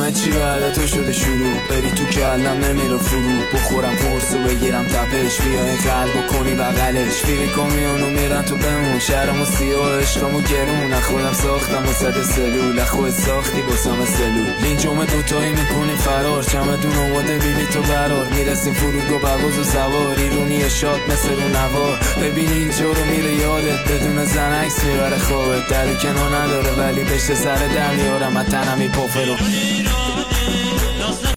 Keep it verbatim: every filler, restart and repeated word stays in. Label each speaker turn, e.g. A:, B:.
A: همه چی بعد تو شده شروع، بری تو کلم نمیره فرو، بخورم قرص و بگیرم تپش، بیا این قلب و کنی بغلش، فیری کامیونو میرن تو بمون، شهرمو سیاه عشقمو گرون، خودم ساختم و صد سلول، خود ساختی باسم سلول، لینجومه دوتایی میکنیم فرار، چمدون آماده بیبی تو برار، میرسیم فرودگاه برواز و سوار، ایرونی شاد مثل رو نوار، ببین اینجا رو میره یادت، بدون زن عکس میبره خوابت، در کنار نداره ولی بشه سر در میارم، من تنمی پافرو